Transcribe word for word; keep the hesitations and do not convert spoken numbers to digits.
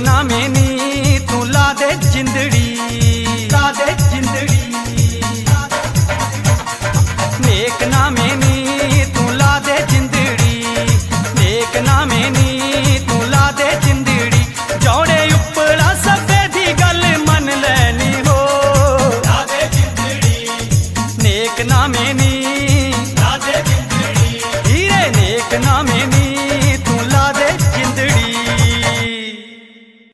नामे नी तू ला दे जिंदड़ी, ला दे जिंदड़ी। नेक नामे नी तू ला दे जिंदड़ी, नेक नामे नी तू ला दे जिंदड़ी। जोड़े उपड़ा सबे दी गल मन लैनी हो, ला दे जिंदड़ी। नेक नामे नी ला दे जिंदड़ी, हीरे नेक नामे नी